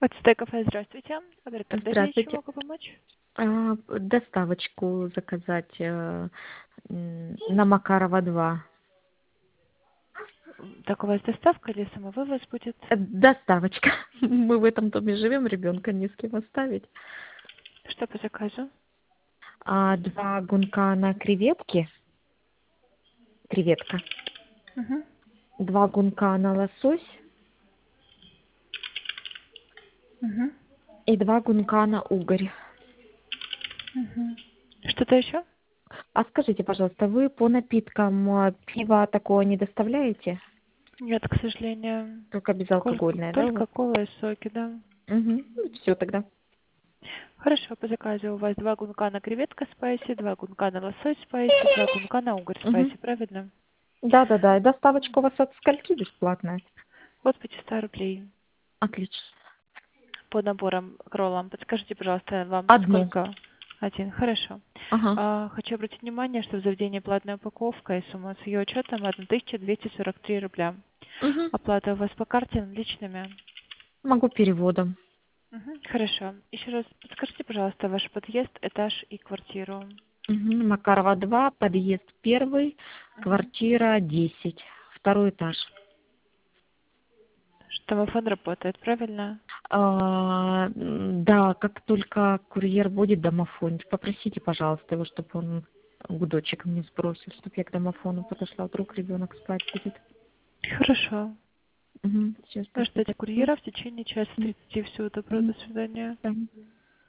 Отстой кафе, здравствуйте. Оператор, чем Здравствуйте. могу помочь? Доставочку заказать на Макарова 2. Так, у вас доставка или самовывоз будет? Доставочка. Мы в этом доме живем, ребенка не с кем оставить. Что по заказу? 2 гунка на креветки. Креветка. Угу. 2 гунка на лосось Угу. и 2 гунка на угорь. Угу. Что-то еще? А скажите, пожалуйста, вы по напиткам пива такого не доставляете? Нет, к сожалению. Только безалкогольное, да, у вас? Только кола и соки, да. Угу. Все тогда. Хорошо, по заказу у вас 2 гунка на креветка спайси, 2 гунка на лосось спайси, 2 гунка на угорь Угу. спайси, правильно? Да. И доставочка у вас от скольки бесплатная? От 500 рублей. Отлично. По наборам к роллам. Подскажите, пожалуйста, вам Одну. сколько? Один. Хорошо. Ага. Хочу обратить внимание, что в заведении платная упаковка и сумма с ее учетом 1243 рубля. Угу. Оплата у вас по карте наличными? Могу переводом. Мгм. Хорошо. Еще раз подскажите, пожалуйста, ваш подъезд, этаж и квартиру. Мгм. Макарова 2, подъезд 1, Мгм. квартира 10, 2 этаж. Домофон работает, правильно? Да, как только курьер будет домофон, попросите, пожалуйста, его, чтобы он гудочек мне сбросил, чтобы я к домофону подошла, вдруг ребенок спать будет. Хорошо. Угу. Все, спасибо. Ждите курьера в течение часа Мгм. 30. Всего доброго, Мгм. до свидания. Да.